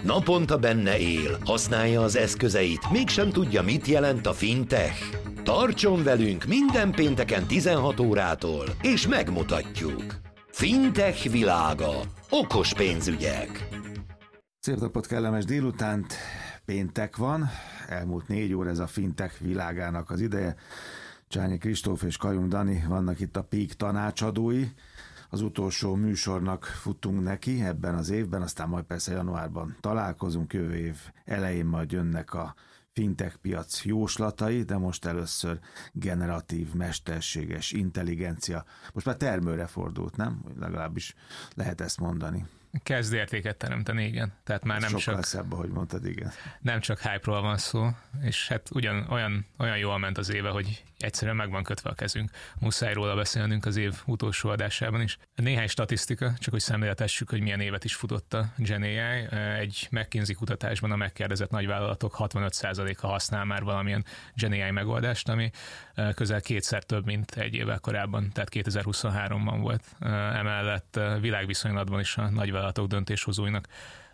Naponta benne él, használja az eszközeit, mégsem tudja, mit jelent a fintech. Tartson velünk minden pénteken 16 órától, és megmutatjuk. Fintech világa. Okos pénzügyek. Szép napot, kellemes délutánt. Péntek van, elmúlt 4 óra, ez a fintech világának az ideje. Csányi Kristóf és Kajunk Dani vannak itt a PEAK tanácsadói. Az utolsó műsornak futunk neki ebben az évben, aztán majd persze januárban találkozunk, jövő év elején majd jönnek a fintech piac jóslatai, de most először generatív, mesterséges intelligencia. Most már termőre fordult, nem? Legalábbis lehet ezt mondani. Kezd értéket teremteni, igen. Tehát már nem sokkal csak... szebb, ahogy mondtad, igen. Nem csak hype-ról van szó, és hát olyan jól ment az éve, hogy egyszerűen meg van kötve a kezünk. Muszáj róla beszélnünk az év utolsó adásában is. Néhány statisztika, csak hogy szemléletessük, hogy milyen évet is futott a GenAI. Egy McKinsey kutatásban a megkérdezett nagyvállalatok 65%-a használ már valamilyen GenAI megoldást, ami közel 2-szer több, mint egy évvel korábban, tehát 2023-ban volt. Emellett világviszonylatban is a nagyvállalatok döntéshozóinak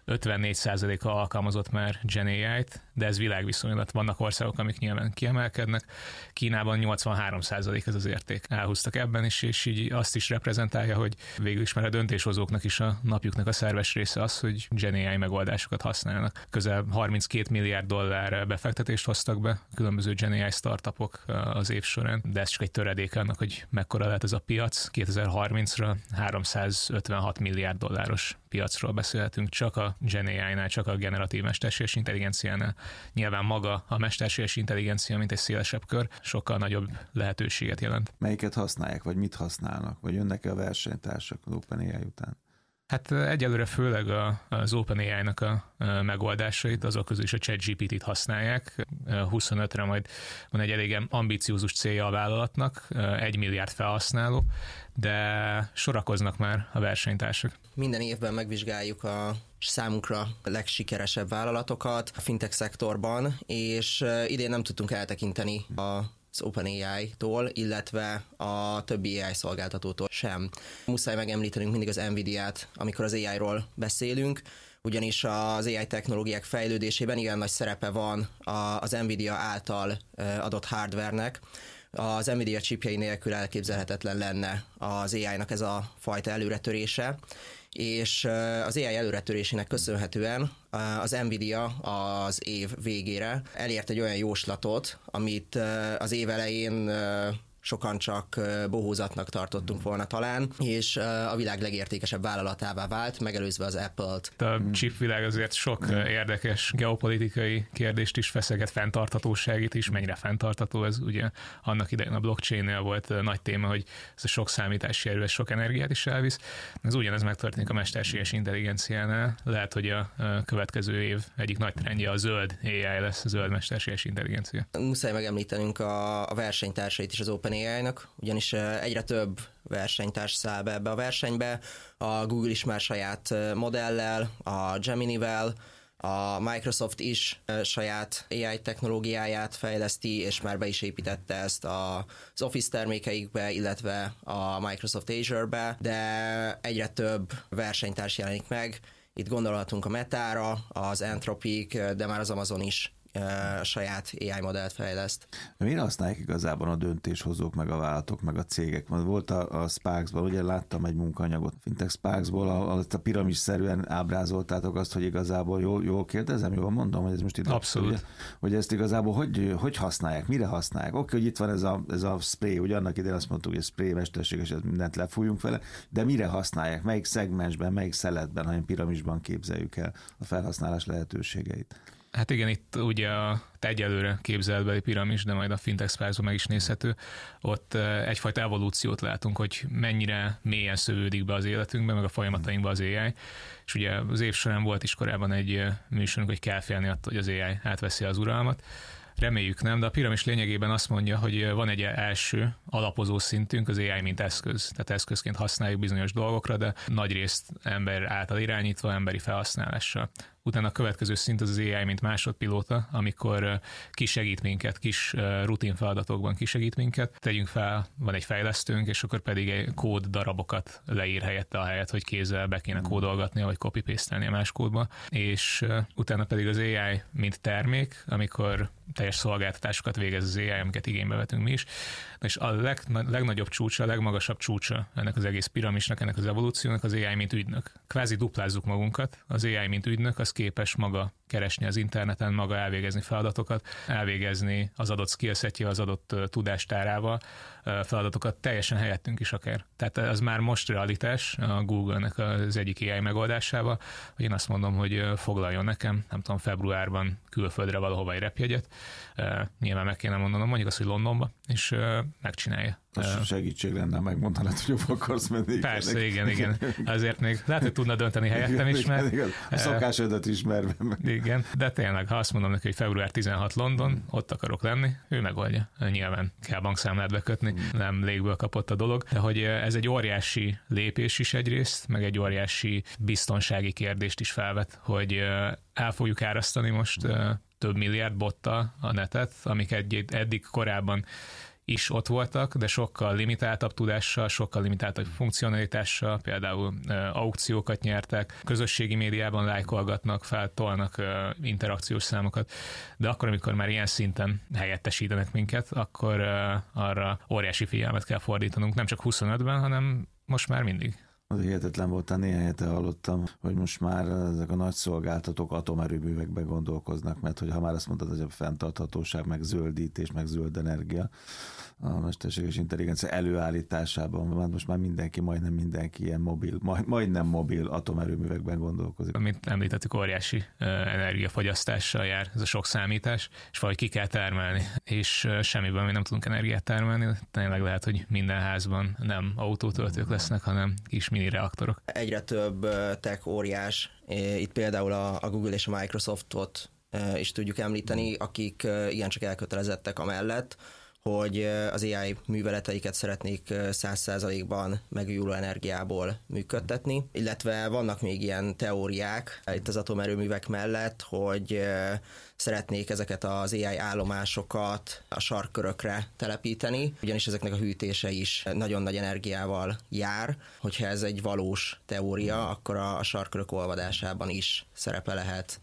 54%-a alkalmazott már GenAI-t, de ez világviszonylat. Vannak országok, amik nyilván kiemelkednek. Kínában 83% ez az érték. Elhúztak ebben is, és így azt is reprezentálja, hogy végül is már a döntéshozóknak is a napjuknak a szerves része az, hogy GenAI megoldásokat használnak. Közel 32 milliárd dollár befektetést hoztak be különböző GenAI startupok az év során, de ez csak egy töredék annak, hogy mekkora lehet ez a piac. 2030-ra 356 milliárd dolláros piacról beszélhetünk, csak a GenAI-nál, csak a generatív mesterséges intelligenciánál. Nyilván maga a mesterséges intelligencia, mint egy szélesebb kör, sokkal nagyobb lehetőséget jelent. Melyiket használják, vagy mit használnak? Vagy jönnek-e a versenytársak az OpenAI után? Hát egyelőre főleg az OpenAI-nak a megoldásait, azok közül is a ChatGPT-t használják. 25-re majd van egy elég ambiciózus célja a vállalatnak, 1 milliárd felhasználó, de sorakoznak már a versenytársak. Minden évben megvizsgáljuk a számunkra legsikeresebb vállalatokat a fintech szektorban, és idén nem tudtunk eltekinteni az OpenAI-tól, illetve a többi AI szolgáltatótól sem. Muszáj megemlítenünk mindig az Nvidia-t, amikor az AI-ról beszélünk, ugyanis az AI technológiák fejlődésében igen nagy szerepe van az Nvidia által adott hardware-nek. Az Nvidia chipjei nélkül elképzelhetetlen lenne az AI-nak ez a fajta előretörése, és az AI előretörésének köszönhetően az Nvidia az év végére elért egy olyan jóslatot, amit az év elején sokan csak bohózatnak tartottunk volna talán, és a világ legértékesebb vállalatává vált, megelőzve az Apple-t. A chipvilág azért sok érdekes geopolitikai kérdést is feszeget, fenntarthatóságit is, mennyire fenntartható ez, ugye annak idején a blockchain-nél volt nagy téma, hogy ez a sok számítási erő, ez sok energiát is elvisz. Ez ugyanez megtörténik a mesterséges intelligenciánál. Lehet, hogy a következő év egyik nagy trendje a zöld AI lesz, a zöld mesterséges intelligencia. Muszáj megemlítenünk a versenytársait is az OpenAI-nak, ugyanis egyre több versenytárs száll be ebbe a versenybe. A Google is már saját modellel, a Gemini-vel, a Microsoft is saját AI technológiáját fejleszti, és már be is építette ezt az Office termékeikbe, illetve a Microsoft Azure-be, de egyre több versenytárs jelenik meg. Itt gondolhatunk a Metára, az Anthropic, de már az Amazon is saját AI modellt fejleszt. Mire használják igazából a döntéshozók, meg a vállalatok, meg a cégek? Volt a Sparksban, ugye láttam egy munkaanyagot Fintech Sparksból, a piramisszerűen ábrázoltátok azt, hogy igazából jól kérdezem, jól mondom, hogy ez most itt abszolút. Ugye, hogy ezt igazából hogy használják, mire használják? Oké, hogy itt van ez a spray, ugye annak idején azt mondtuk, hogy a spray mesterséges, ez mindent lefújunk vele, de mire használják? Melyik szegmensben, melyik szeletben, ha piramisban képzeljük el a felhasználás lehetőségeit? Hát igen, itt ugye a egyelőre képzeletbeli piramis, de majd a Fintech Sparksban meg is nézhető. Ott egyfajta evolúciót látunk, hogy mennyire mélyen szövődik be az életünkbe, meg a folyamatainkba az AI. És ugye az év során volt is korábban egy műsorunk, hogy kell félni attól, hogy az AI átveszi az uralmat. Reméljük nem, de a piramis lényegében azt mondja, hogy van egy első alapozó szintünk, az AI mint eszköz. Tehát eszközként használjuk bizonyos dolgokra, de nagyrészt ember által irányítva, emberi felhasználással. Utána a következő szint az AI, mint másodpilóta, amikor kisegít minket, kis rutin feladatokban kisegít minket. Tegyünk fel, van egy fejlesztőnk, és akkor pedig egy kód darabokat leír helyette, ahelyett, hogy kézzel be kéne kódolgatnia, vagy copy-paste-elni a más kódba. És utána pedig az AI, mint termék, amikor teljes szolgáltatásokat végez az AI, amiket igénybe vetünk mi is. És a legnagyobb csúcsa, a legmagasabb csúcsa ennek az egész piramisnak, ennek az evolúciónak az AI, mint ügynök. Kvázi duplázzuk magunkat, az AI, mint ügynök, az képes maga keresni az interneten, maga elvégezni feladatokat, elvégezni az adott skillsetje, az adott tudástárával feladatokat teljesen helyettünk is akár. Tehát az már most realitás a Google-nek az egyik AI megoldásával, hogy én azt mondom, hogy foglaljon nekem, nem tudom, februárban külföldre valahova egy repjegyet, nyilván meg kéne mondanom, mondjuk azt, hogy Londonba, és megcsinálja. Az segítség lenne, megmondanád, hogy hova akarsz menni. Persze, igen. Azért még lehet, hogy tudna dönteni helyettem is, mert... A szokásodat ismerve. Igen, de tényleg, ha azt mondom neki, hogy február 16 London, ott akarok lenni, ő megoldja. Nyilván kell bankszámlát bekötni, nem légből kapott a dolog, de hogy ez egy óriási lépés is egyrészt, meg egy óriási biztonsági kérdést is felvet, hogy el fogjuk árasztani most több milliárd bottal a netet, amik eddig korábban is ott voltak, de sokkal limitáltabb tudással, sokkal limitáltabb funkcionalitással, például aukciókat nyertek, közösségi médiában lájkolgatnak, feltolnak interakciós számokat, de akkor, amikor már ilyen szinten helyettesítenek minket, akkor arra óriási figyelmet kell fordítanunk, nem csak 25-ben, hanem most már mindig. Az hihetetlen volt, néhány hete hallottam, hogy most már ezek a nagy szolgáltatók atomerőművekben gondolkoznak, mert hogy ha már azt mondtad, hogy a fenntarthatóság, meg zöldítés, meg zöld energia, a mesterséges intelligencia előállításában van, most már majdnem mindenki ilyen majdnem mobil atomerőművekben gondolkozik. Mint említettük, óriási energiafogyasztással jár ez a sok számítás, és valahogy ki kell termelni, és semmiből mi nem tudunk energiát termelni, tényleg lehet, hogy minden házban nem autótöltők lesznek, hanem kis mini reaktorok. Egyre több tech óriás, itt például a Google és a Microsoftot is tudjuk említeni, akik igencsak elkötelezettek amellett, hogy az AI műveleteiket szeretnék 100%-ban megújuló energiából működtetni, illetve vannak még ilyen teóriák itt az atomerőművek mellett, hogy szeretnék ezeket az AI állomásokat a sarkkörökre telepíteni, ugyanis ezeknek a hűtése is nagyon nagy energiával jár. Hogyha ez egy valós teória, akkor a sarkkörök olvadásában is szerepe lehet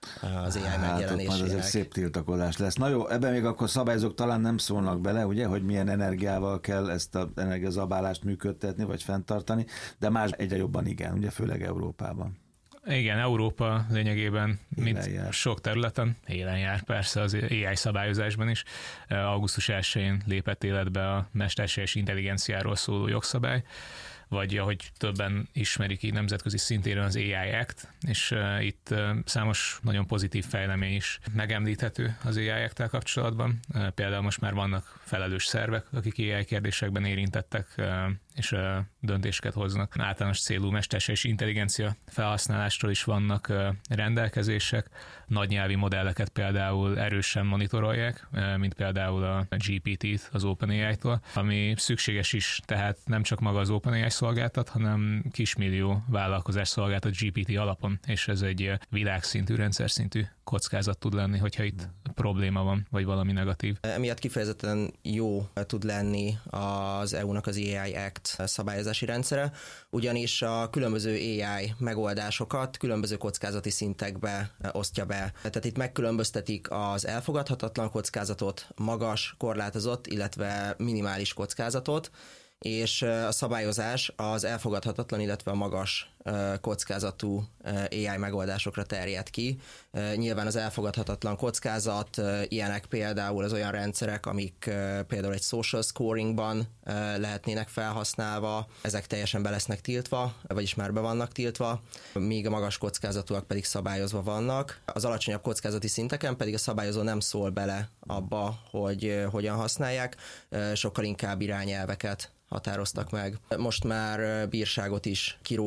az AI megjelenésének. Hát ez egy szép tiltakozás lesz. Na jó, ebben még akkor szabályozók talán nem szólnak bele, ugye, hogy milyen energiával kell ezt az energiazabálást működtetni, vagy fenntartani, de más egyre jobban igen, ugye, főleg Európában. Igen, Európa lényegében, mint sok területen, élen jár persze az AI szabályozásban is. Augusztus 1-én lépett életbe a mesterséges intelligenciáról szóló jogszabály, vagy ahogy többen ismerik így nemzetközi szintéren az AI Act, és itt számos nagyon pozitív fejlemény is megemlíthető az AI Act-tel kapcsolatban. Például most már vannak felelős szervek, akik AI kérdésekben érintettek, és döntéseket hoznak. Általános célú mesterséges intelligencia felhasználásról is vannak rendelkezések, nagy nyelvi modelleket például erősen monitorolják, mint például a GPT-t az OpenAI-tól, ami szükséges is, tehát nem csak maga az OpenAI szolgáltat, hanem kismillió vállalkozás szolgáltat GPT alapon, és ez egy világszintű, rendszer szintű kockázat tud lenni, hogyha itt probléma van, vagy valami negatív. Emiatt kifejezetten jó tud lenni az EU-nak az AI Act szabályozási rendszere, ugyanis a különböző AI megoldásokat különböző kockázati szintekbe osztja be. Tehát itt megkülönböztetik az elfogadhatatlan kockázatot, magas, korlátozott, illetve minimális kockázatot, és a szabályozás az elfogadhatatlan, illetve a magas kockázatú AI megoldásokra terjed ki. Nyilván az elfogadhatatlan kockázat, ilyenek például az olyan rendszerek, amik például egy social scoringban lehetnének felhasználva, ezek teljesen be lesznek tiltva, vagyis már be vannak tiltva, míg a magas kockázatúak pedig szabályozva vannak. Az alacsonyabb kockázati szinteken pedig a szabályozó nem szól bele abba, hogy hogyan használják, sokkal inkább irányelveket határoztak meg. Most már bírságot is kiróhatnak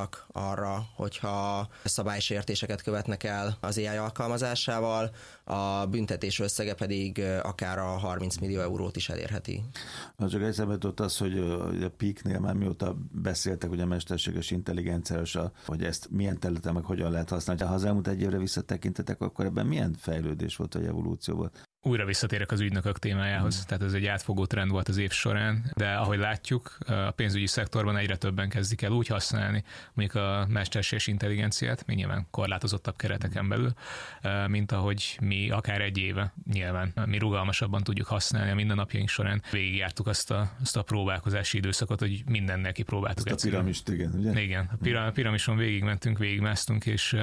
kapnak arra, hogyha szabálysértéseket követnek el az AI alkalmazásával, a büntetés összege pedig akár a 30 millió eurót is elérheti. Csak eszembe jutott az, hogy a PEAK-nél már mióta beszéltek ugye a mesterséges intelligenciáról, hogy ezt milyen területen meg hogyan lehet használni. Ha az elmúlt egy évre visszatekintetek, akkor ebben milyen fejlődés volt, vagy evolúció volt? Újra visszatérek az ügynökök témájához, tehát ez egy átfogó trend volt az év során, de ahogy látjuk, a pénzügyi szektorban egyre többen kezdik el úgy használni, mondjuk a mesterséges intelligenciát, még nyilván korlátozottabb kereteken belül, mint ahogy mi akár egy éve nyilván mi rugalmasabban tudjuk használni a mindennapjaink során. Végigjártuk azt a próbálkozási időszakot, hogy mindennel kipróbáltuk. Ezt a piramist, igen, ugye? Igen, a piramison végigmásztunk, és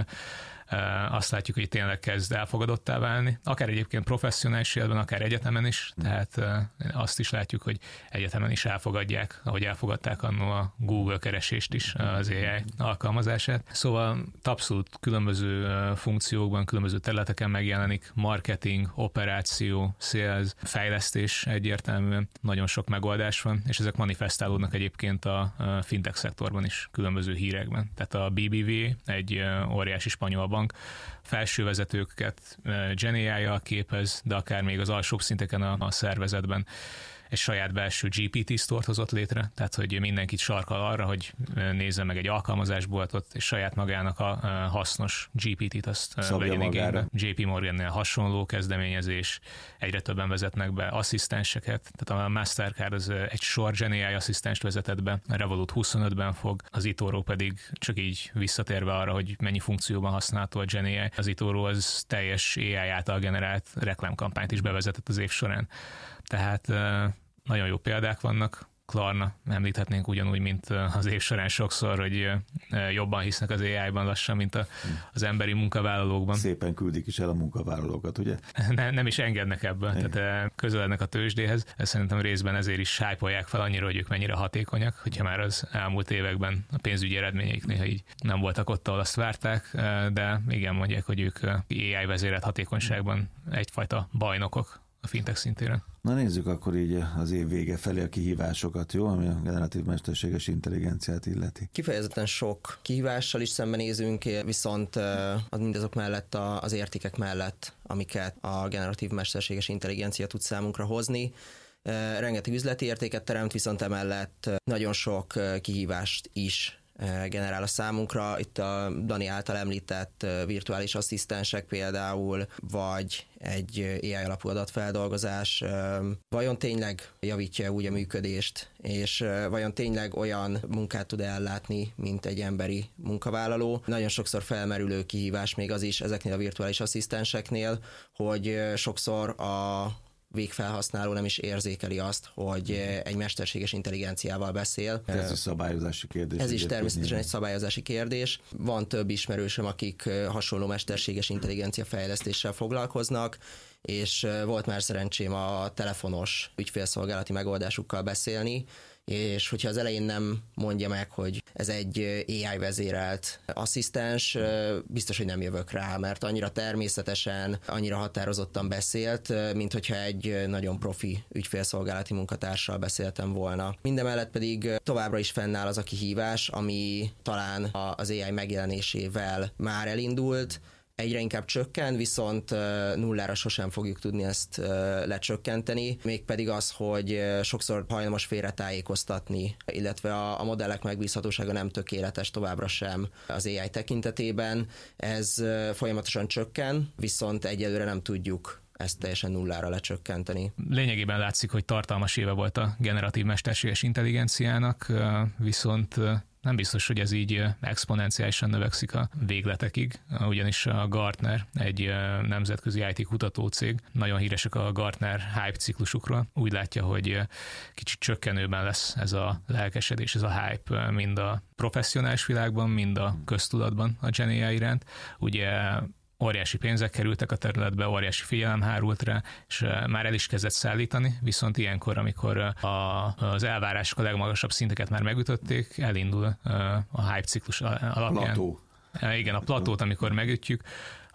azt látjuk, hogy tényleg kezd elfogadottá válni, akár egyébként professzionális életben, akár egyetemen is, tehát azt is látjuk, hogy egyetemen is elfogadják, ahogy elfogadták annó a Google keresést is, az AI alkalmazását. Szóval abszolút különböző funkciókban, különböző területeken megjelenik, marketing, operáció, sales, fejlesztés egyértelműen, nagyon sok megoldás van, és ezek manifestálódnak egyébként a fintech szektorban is, különböző hírekben. Tehát a BBVA, egy óriási spanyol bank, felső vezetőket GenAI-jal képez, de akár még az alsóbb szinteken a szervezetben egy saját belső GPT sztort hozott létre, tehát hogy mindenkit sarkal arra, hogy nézze meg egy alkalmazásboltot, és saját magának a hasznos GPT-t azt vegyen igénybe. JP Morgannél hasonló kezdeményezés, egyre többen vezetnek be asszisztenseket, tehát a Mastercard az egy sor GenAI asszisztenst vezetett be, a Revolut 25-ben fog, az eToro pedig csak így visszatérve arra, hogy mennyi funkcióban használható a GenAI, az eToro az teljes AI által generált reklámkampányt is bevezetett az év során. Tehát nagyon jó példák vannak. Klarna említhetnénk ugyanúgy, mint az év során sokszor, hogy jobban hisznek az AI-ban lassan, mint az emberi munkavállalókban. Szépen küldik is el a munkavállalókat, ugye? Nem is engednek ebből, tehát közelednek a tőzsdéhez. Szerintem részben ezért is hype-olják fel annyira, hogy ők mennyire hatékonyak, hogyha már az elmúlt években a pénzügyi eredményeik néha így nem voltak ott, ahol azt várták, de igen, mondják, hogy ők AI vezérelt hatékonyságban egyfajta bajnokok a fintech szintéren. Na nézzük akkor így az év vége felé a kihívásokat, jó, ami a generatív mesterséges intelligenciát illeti. Kifejezetten sok kihívással is szembenézünk, viszont mindazok mellett az értékek mellett, amiket a generatív mesterséges intelligencia tud számunkra hozni. Rengeteg üzleti értéket teremt, viszont emellett nagyon sok kihívást is generál a számunkra. Itt a Dani által említett virtuális asszisztensek például, vagy egy AI alapú adatfeldolgozás vajon tényleg javítja úgy a működést, és vajon tényleg olyan munkát tud ellátni, mint egy emberi munkavállaló. Nagyon sokszor felmerülő kihívás még az is ezeknél a virtuális asszisztenseknél, hogy sokszor a végfelhasználó nem is érzékeli azt, hogy egy mesterséges intelligenciával beszél. Ez is szabályozási kérdés. Ez is természetesen egy szabályozási kérdés. Van több ismerősöm, akik hasonló mesterséges intelligencia fejlesztéssel foglalkoznak, és volt már szerencsém a telefonos ügyfélszolgálati megoldásukkal beszélni, és hogyha az elején nem mondja meg, hogy ez egy AI vezérelt asszisztens, biztos, hogy nem jövök rá, mert annyira természetesen, annyira határozottan beszélt, mint hogyha egy nagyon profi ügyfélszolgálati munkatársal beszéltem volna. Mindemellett pedig továbbra is fennáll az a kihívás, ami talán az AI megjelenésével már elindult, egyre inkább csökken, viszont nullára sosem fogjuk tudni ezt lecsökkenteni, mégpedig az, hogy sokszor hajlamos félretájékoztatni, illetve a modellek megbízhatósága nem tökéletes továbbra sem az AI tekintetében. Ez folyamatosan csökken, viszont egyelőre nem tudjuk ezt teljesen nullára lecsökkenteni. Lényegében látszik, hogy tartalmas éve volt a generatív mesterséges intelligenciának, viszont nem biztos, hogy ez így exponenciálisan növekszik a végletekig, ugyanis a Gartner, egy nemzetközi IT kutatócég, nagyon híresek a Gartner hype ciklusukról. Úgy látja, hogy kicsit csökkenőben lesz ez a lelkesedés, ez a hype mind a professzionális világban, mind a köztudatban a GenAI iránt. Ugye óriási pénzek kerültek a területbe, óriási figyelem hárult rá, és már el is kezdett szállítani, viszont ilyenkor, amikor az elvárások a legmagasabb szinteket már megütötték, elindul a hype ciklus alapján. Plató. Igen, a platót, amikor megütjük,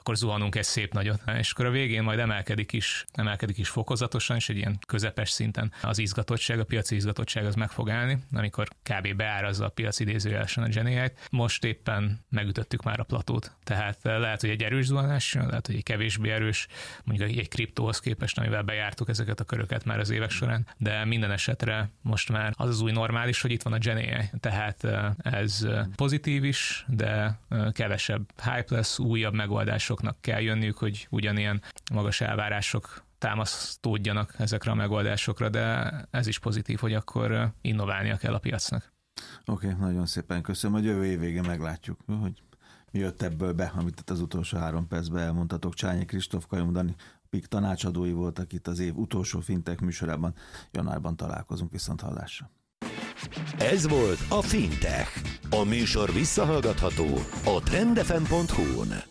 akkor zuhanunk egy szép nagyot. És akkor a végén majd emelkedik is fokozatosan, és egy ilyen közepes szinten az izgatottság, a piaci izgatottság az meg fog állni, amikor kb. Beárazza a piac idézőjelesen a GenAI-t. Most éppen megütöttük már a platót. Tehát lehet, hogy egy erős zuhanás, lehet, hogy egy kevésbé erős, mondjuk egy kriptóhoz képest, amivel bejártuk ezeket a köröket már az évek során, de minden esetre most már az új normális, hogy itt van a GenAI. Tehát ez pozitív is, de kevesebb hype lesz, újabb megoldásoknak kell jönniük, hogy ugyanilyen magas elvárások támasztódjanak ezekre a megoldásokra, de ez is pozitív, hogy akkor innoválnia kell a piacnak. Oké, nagyon szépen köszönöm, hogy jövő év végén meglátjuk, hogy mi jött ebből be, amit az utolsó 3 percben elmondtatok. Csányi Kristóf, Kajunk Dani, PIK tanácsadói voltak itt az év utolsó Fintech műsorában. Januárban találkozunk, viszont hallásra. Ez volt a Fintech. A műsor visszahallgatható a trendfm.hu-n.